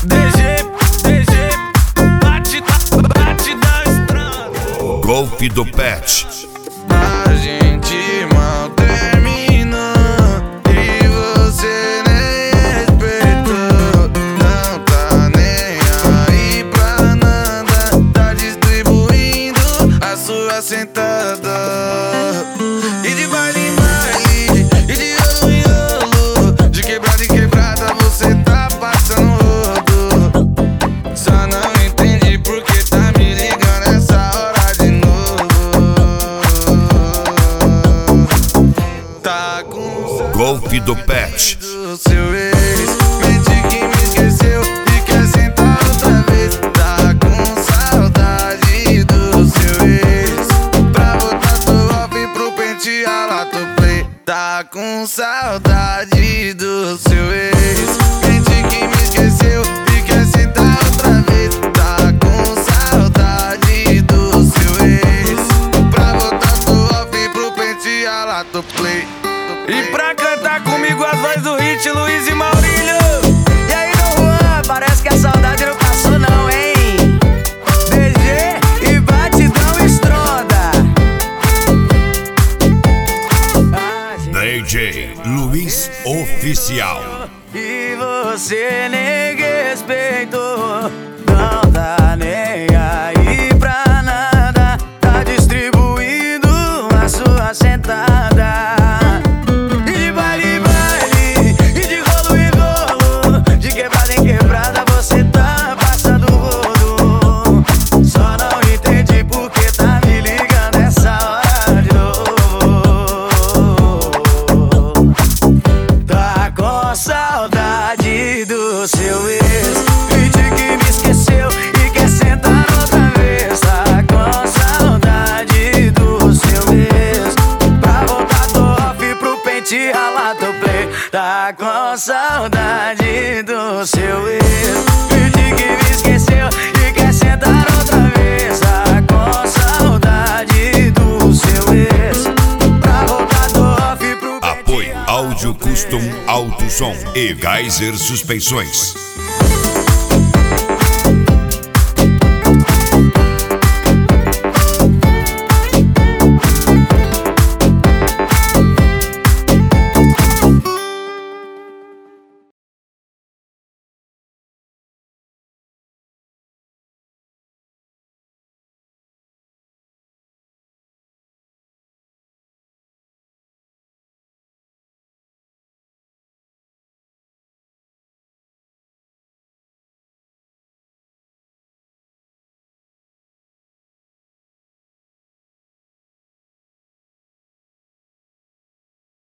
Golpe do Pet. A gente mal termina e você nem respeitou. Não tá nem aí pra nada, tá distribuindo a sua sentada. E de baile em baile, e de rolo em rolo, de quebrada em quebrada você tá passando rodo. Só não entendi porque tá me ligando essa hora de novo. Tá com Golpe do Pet. do seu ex, mente que me esqueceu e quer sentar outra vez. Tá com saudade do seu ex, pra botar tu off pro pentear lá tu play. Tá com saudade do seu ex, mente que me esqueceu e quer sentar outra vez. Tá com saudade do seu ex, pra botar tu off pro pentear lá tu play. E pra cantar comigo as vozes do hit, Luiz e Maurílio. E aí, Dom Juan, parece que a saudade não passou não, hein? DG e batidão estronda. DJ Luiz Oficial. E você nem respeitou. Não tá nem aí pra nada, tá distribuindo a sua sentada. E de baile em baile, e de rolo em rolo, de quebrada em quebrada você tá passando rodo. Só não entendi porque tá me ligando essa hora de novo. Tá com saudade do seu ex, finge que me esqueceu e quer sentar outra vez. Tá com saudade do seu ex, pra voltar do off pro pente ralar do play. Tá com saudade do seu ex, finge que me esqueceu e quer sentar outra vez. Tá com saudade do seu ex, pra voltar do off pro Apoio Áudio Custom Alto Som e Geyser Suspensões.